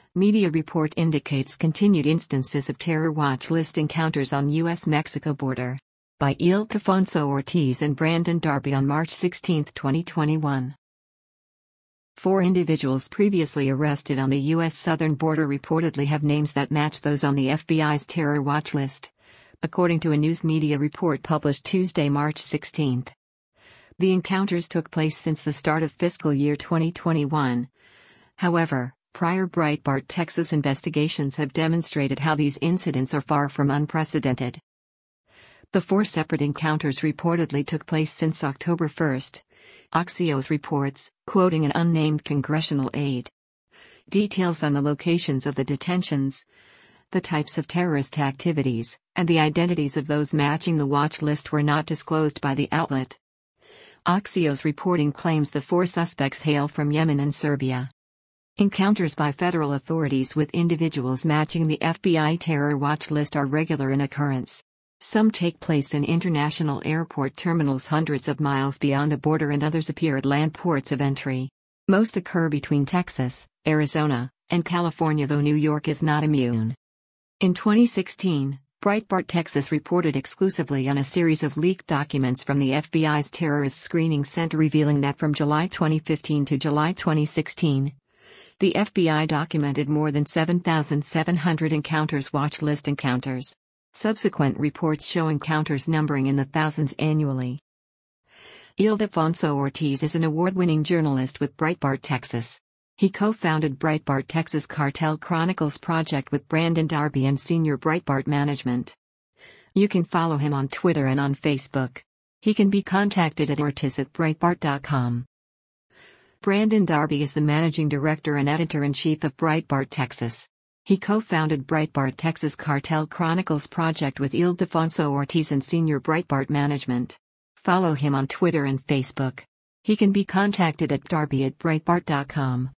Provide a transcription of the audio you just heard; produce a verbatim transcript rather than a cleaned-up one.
Media report indicates continued instances of terror watch list encounters on U S Mexico border. By Ildefonso Ortiz and Brandon Darby on March sixteen, twenty twenty-one. Four individuals previously arrested on the U S southern border reportedly have names that match those on the F B I's terror watch list, according to a news media report published Tuesday, March sixteenth. The encounters took place since the start of fiscal year twenty twenty-one. However, prior Breitbart Texas investigations have demonstrated how these incidents are far from unprecedented. The four separate encounters reportedly took place since October first. Axios reports, quoting an unnamed congressional aide. Details on the locations of the detentions, the types of terrorist activities, and the identities of those matching the watch list were not disclosed by the outlet. Axios reporting claims the four suspects hail from Yemen and Serbia. Encounters by federal authorities with individuals matching the F B I terror watch list are regular in occurrence. Some take place in international airport terminals hundreds of miles beyond a border, and others appear at land ports of entry. Most occur between Texas, Arizona, and California, though New York is not immune. In twenty sixteen, Breitbart Texas reported exclusively on a series of leaked documents from the F B I's Terrorist Screening Center revealing that from July twenty fifteen to July twenty sixteen, the F B I documented more than seven thousand seven hundred encounters watch list encounters. Subsequent reports show encounters numbering in the thousands annually. Ildefonso Ortiz is an award-winning journalist with Breitbart Texas. He co-founded Breitbart Texas Cartel Chronicles project with Brandon Darby and senior Breitbart management. You can follow him on Twitter and on Facebook. He can be contacted at ortiz at breitbart dot com. Brandon Darby is the managing director and editor-in-chief of Breitbart Texas. He co-founded Breitbart Texas Cartel Chronicles project with Ildefonso Ortiz and senior Breitbart management. Follow him on Twitter and Facebook. He can be contacted at darby at breitbart dot com.